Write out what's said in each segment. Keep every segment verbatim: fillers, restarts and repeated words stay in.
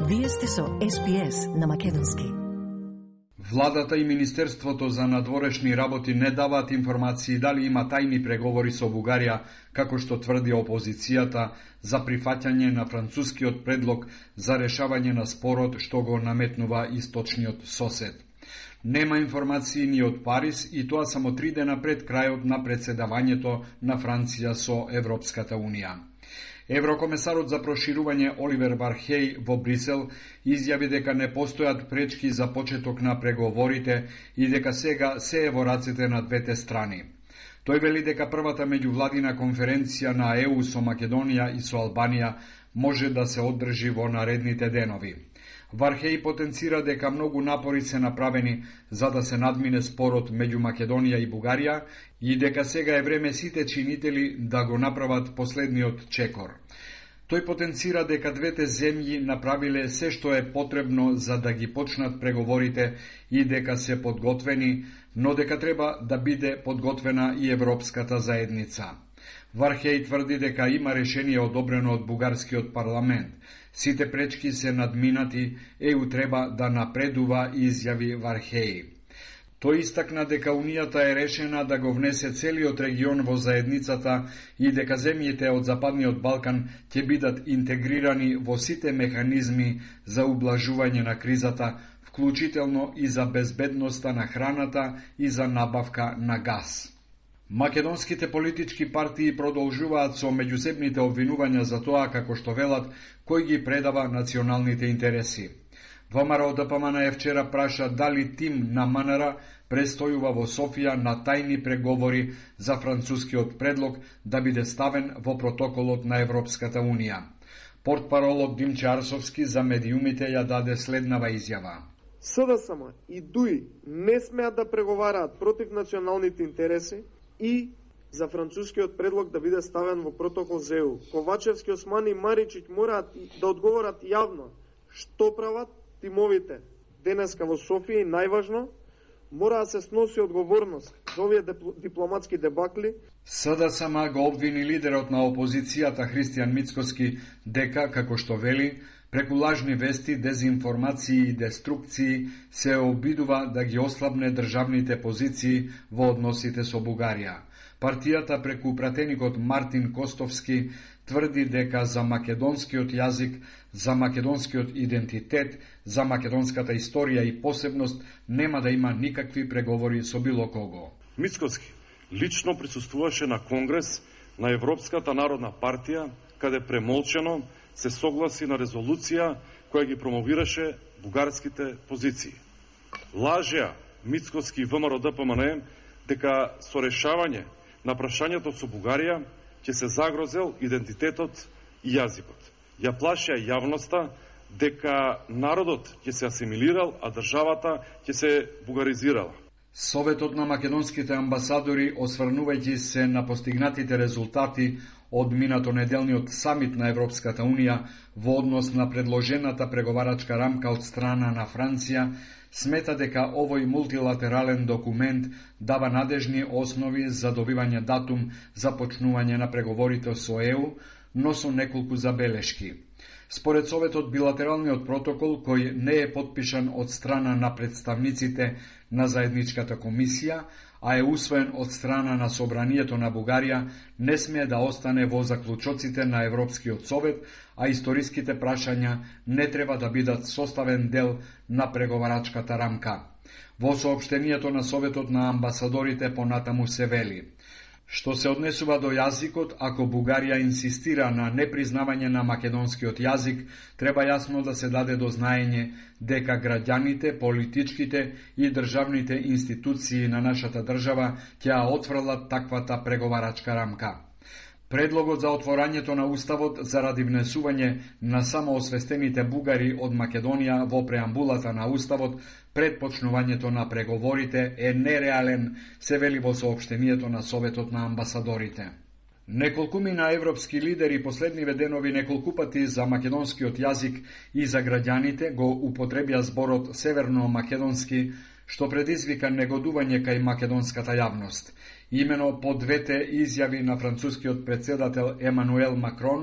Вие сте со Ес Би Ес на македонски. Владата и Министерството за надворешни работи не даваат информации дали има тајни преговори со Бугарија, како што тврди опозицијата, за прифаќање на францускиот предлог за решавање на спорот што го наметнува источниот сосед. Нема информации ни од Париз и тоа само три дена пред крајот на председавањето на Франција со Европската Унија. Еврокомесарот за проширување Оливер Вархеј во Брисел изјави дека не постојат пречки за почеток на преговорите и дека сега се е во рацете на двете страни. Тој вели дека првата меѓувладина конференција на Е У со Македонија и со Албанија може да се одржи во наредните денови. Вархеј потенцира дека многу напори се направени за да се надмине спорот меѓу Македонија и Бугарија и дека сега е време сите чинители да го направат последниот чекор. Тој потенцира дека двете земји направиле се што е потребно за да ги почнат преговорите и дека се подготвени, но дека треба да биде подготвена и Европската заедница. Вархеј тврди дека има решение одобрено од бугарскиот парламент. Сите пречки се надминати, Е У треба да напредува, изјави Вархеј. Тој истакна дека Унијата е решена да го внесе целиот регион во заедницата и дека земјите од Западниот Балкан ќе бидат интегрирани во сите механизми за ублажување на кризата, вклучително и за безбедноста на храната и за набавка на газ. Македонските политички партии продолжуваат со меѓусебните обвинувања за тоа како што велат кој ги предава националните интереси. ВМРО Д П М Н Е вчера праша дали тим на М Н Р престојува во Софија на тајни преговори за францускиот предлог да биде ставен во протоколот на Европската Унија. Портпаролот Димче Арсовски за медиумите ја даде следнава изјава. С Д С М и Д У И не смеат да преговараат против националните интереси и за францускиот предлог да биде ставен во протокол за Е У. Ковачевски, Османи и Маричиќ мораат да одговорат јавно што прават тимовите денеска во Софија и најважно, мора да се сноси одговорност за овие дипломатски дебакли. С Д С М го обвини лидерот на опозицијата Христијан Мицкоски дека, како што вели, преку лажни вести, дезинформации и деструкции се обидува да ги ослабне државните позиции во односите со Бугарија. Партијата преку пратеникот Мартин Костовски тврди дека за македонскиот јазик, за македонскиот идентитет, за македонската историја и посебност нема да има никакви преговори со било кого. Мицкоски лично присуствуваше на конгрес на Европската народна партија, каде премолчено се согласи на резолуција која ги промовираше бугарските позиции. Лажеа Мицкоски и В М Р Д П М Н Е дека со решавање на прашањето со Бугарија ќе се загрозел идентитетот и јазикот. Ја плашеа јавноста дека народот ќе се асимилирал, а државата ќе се бугаризирала. Советот на македонските амбасадори, осврнувајќи се на постигнатите резултати од минато неделниот самит на Европската Унија во однос на предложената преговарачка рамка од страна на Франција, смета дека овој мултилатерален документ дава надежни основи за добивање датум за почнување на преговорите со Е У, но со неколку забелешки. Според Советот, билатералниот протокол, кој не е подпишан од страна на представниците на заедничката комисија, а е усвоен од страна на Собранието на Бугарија, не смее да остане во заклучоците на Европскиот совет, а историските прашања не треба да бидат составен дел на преговарачката рамка. Во соопштението на Советот на амбасадорите понатаму се вели: што се однесува до јазикот, ако Бугарија инсистира на непризнавање на македонскиот јазик, треба јасно да се даде до знаење дека граѓаните, политичките и државните институции на нашата држава ќе ја отфрлат таквата преговарачка рамка. Предлогот за отворањето на Уставот заради внесување на самоосвестените бугари од Македонија во преамбулата на Уставот пред почнувањето на преговорите е нереален, се вели во соопштението на Советот на амбасадорите. Неколкумина европски лидери последниве денови неколку пати за македонскиот јазик и за граѓаните го употребија зборот северно-македонски, што предизвика негодување кај македонската јавност. Имено по двете изјави на францускиот председател Емануел Макрон,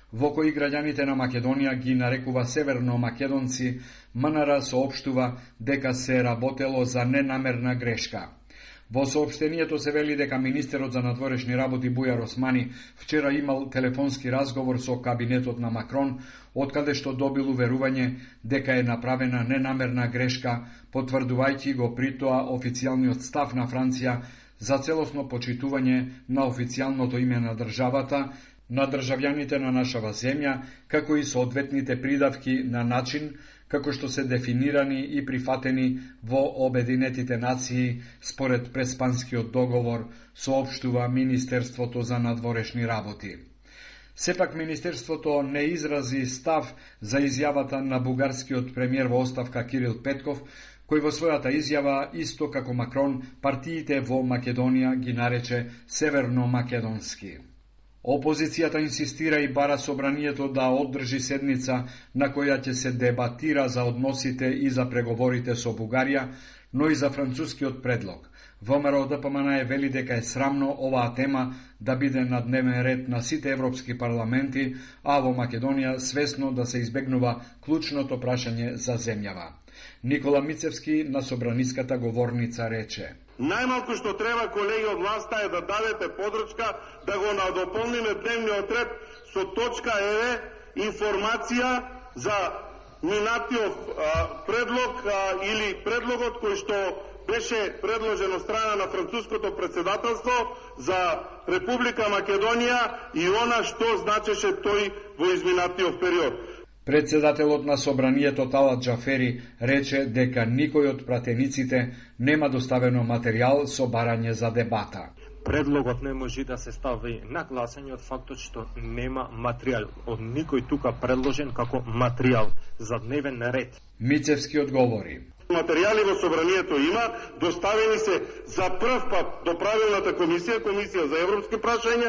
во кои граѓаните на Македонија ги нарекува северно македонци, МНР соопштува дека се работело за ненамерна грешка. Во соопштението се вели дека министерот за надворешни работи Бујар Османи вчера имал телефонски разговор со кабинетот на Макрон, откаде што добил уверување дека е направена ненамерна грешка, потврдувајќи го при тоа официјалниот став на Франција за целосно почитување на официјалното име на државата, на државјаните на нашава земја, како и соодветните придавки на начин како што се дефинирани и прифатени во Обединетите нации според Преспанскиот договор, соопштува Министерството за надворешни работи. Сепак Министерството не изрази став за изјавата на бугарскиот премиер во оставка Кирил Петков, кој во својата изјава, исто како Макрон, партиите во Македонија ги нарече северно-македонски. Опозицијата инсистира и бара собранието да одржи седница на која ќе се дебатира за односите и за преговорите со Бугарија, но и за францускиот предлог. ВМРО ДПМН вели дека е срамно оваа тема да биде на дневен ред на сите европски парламенти, а во Македонија свесно да се избегнува клучното прашање за земјава. Никола Мицевски на собраниската говорница рече: Најмалку што треба, колеги од власта, е да дадете подрачка да го надополниме дневниот ред со точка еве информација за минатиот предлог а, или предлогот кој што беше предложен од страна на француското претседателство за Република Македонија и она што значеше тој во изминатиот период. Председателот на собранието Талат Джафери рече дека никој од пратениците нема доставено материјал со барање за дебата. Предлогот не може да се стави на гласање од фактот што нема материјал од никој тука предложен како материјал за дневен ред. Мицевски одговори: Материјали во собранието има, доставени се за прв пат до правилната комисија, комисија за европски прашања,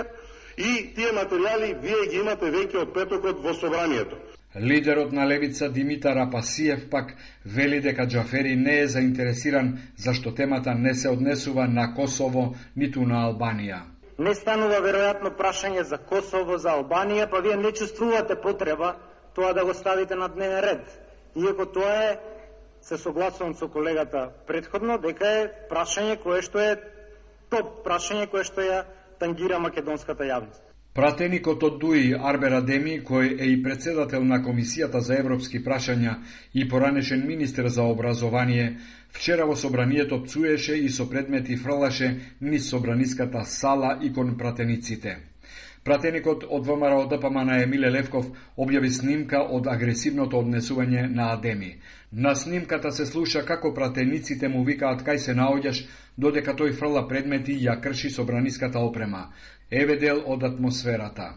и тие материјали вие ги имате веќе од петокот во собранието. Лидерот на левица Димитар Апасиев пак вели дека Джафери не е заинтересиран зашто темата не се однесува на Косово ниту на Албанија. Не станува веројатно прашање за Косово, за Албанија, па вие не чувствувате потреба тоа да го ставите на дневен ред. Иако тоа е, се согласувам со колегата претходно, дека е прашање кое што е топ прашање кое што ја тангира македонската јавност. Пратеникот од ДУИ Арбер Адеми, кој е и председател на Комисијата за европски прашања и поранешен министер за образование, вчера во собранието пцуеше и со предмети фрлаше низ собраниската сала и кон пратениците. Пратеникот од ВМРО ДПМН Емиле Левков објави снимка од агресивното однесување на Адеми. На снимката се слуша како пратениците му викаат кај се наоѓаш, додека тој фрла предмети и ја крши собраниската опрема. Еве дел од атмосферата.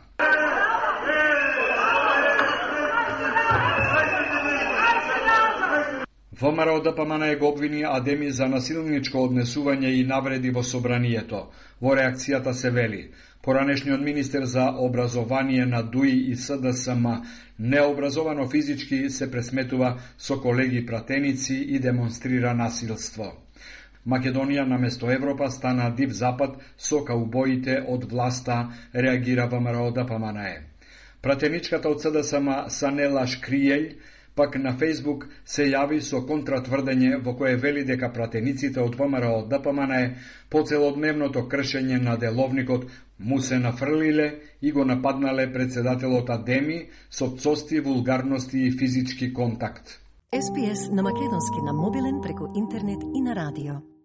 ВМРО ДПМН го обвини Адеми за насилничко однесување и навреди во собранието. Во реакцијата се вели: поранешниот министер за образование на ДУИ и СДСМ необразовано физички се пресметува со колеги пратеници и демонстрира насилство. Македонија наместо Европа стана див запад со каубоите од власта, реагира ВМРО ДПМН. Пратеничката од СДСМ Санела Шкријелј пак на Фејсбук се јави со контратврдење во кое вели дека пратениците од ВМРО ДПМН по целодневното кршење на деловникот му се нафрлиле и го нападнале председателот Адеми со пцости, вулгарности и физички контакт. Ес Би Ес на македонски на мобилен преку интернет и на радио.